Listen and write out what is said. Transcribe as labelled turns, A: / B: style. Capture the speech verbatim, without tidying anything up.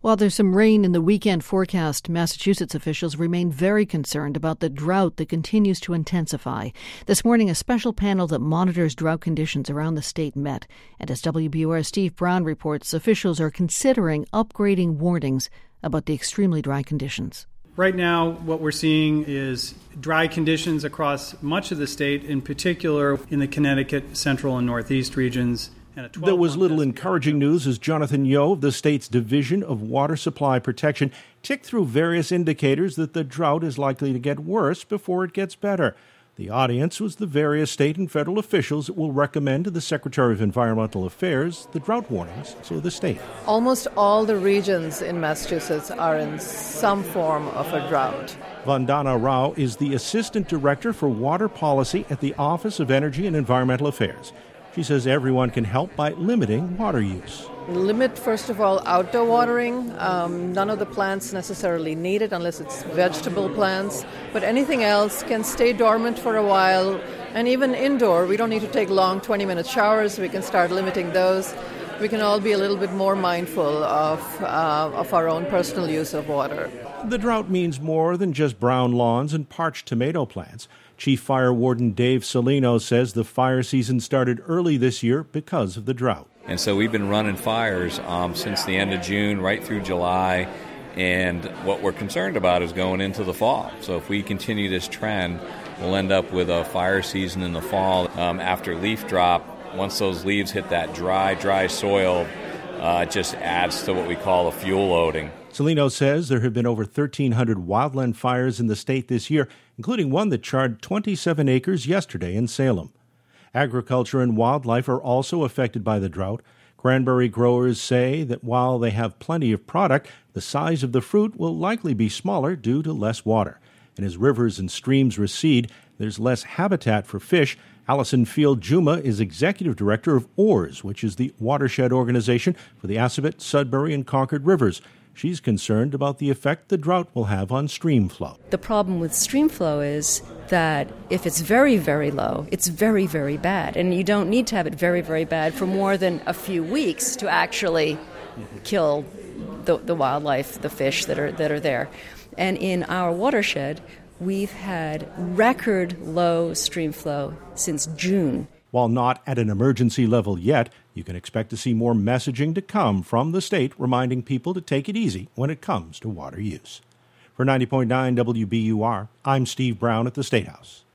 A: While there's some rain in the weekend forecast, Massachusetts officials remain very concerned about the drought that continues to intensify. This morning, a special panel that monitors drought conditions around the state met. And as W B U R's Steve Brown reports, officials are considering upgrading warnings about the extremely dry conditions.
B: Right now, what we're seeing is dry conditions across much of the state, in particular in the Connecticut, Central, and Northeast regions.
C: There was little encouraging news as Jonathan Yeo of the state's Division of Water Supply Protection ticked through various indicators that the drought is likely to get worse before it gets better. The audience was the various state and federal officials that will recommend to the Secretary of Environmental Affairs the drought warnings of the state.
D: Almost all the regions in Massachusetts are in some form of a drought.
C: Vandana Rao is the Assistant Director for Water Policy at the Office of Energy and Environmental Affairs. She says everyone can help by limiting water use.
D: Limit, first of all, outdoor watering. Um, none of the plants necessarily need it unless it's vegetable plants. But anything else can stay dormant for a while. And even indoor, we don't need to take long twenty-minute showers. We can start limiting those. We can all be a little bit more mindful of, uh, of our own personal use of water.
C: The drought means more than just brown lawns and parched tomato plants. Chief Fire Warden Dave Salino says the fire season started early this year because of the drought.
E: And so we've been running fires um, since the end of June, right through July. And what we're concerned about is going into the fall. So if we continue this trend, we'll end up with a fire season in the fall um, after leaf drop. Once those leaves hit that dry, dry soil, uh, it just adds to what we call a fuel loading.
C: Salino says there have been over thirteen hundred wildland fires in the state this year, including one that charred twenty-seven acres yesterday in Salem. Agriculture and wildlife are also affected by the drought. Cranberry growers say that while they have plenty of product, the size of the fruit will likely be smaller due to less water. And as rivers and streams recede, there's less habitat for fish. Allison Field Juma is executive director of Oars, which is the watershed organization for the Assabet, Sudbury, and Concord rivers. She's concerned about the effect the drought will have on stream flow.
F: The problem with stream flow is that if it's very, very low, it's very, very bad. And you don't need to have it very, very bad for more than a few weeks to actually kill the, the wildlife, the fish that are that are there. And in our watershed, we've had record low stream flow since June.
C: While not at an emergency level yet, you can expect to see more messaging to come from the state reminding people to take it easy when it comes to water use. For ninety point nine W B U R, I'm Steve Brown at the State House.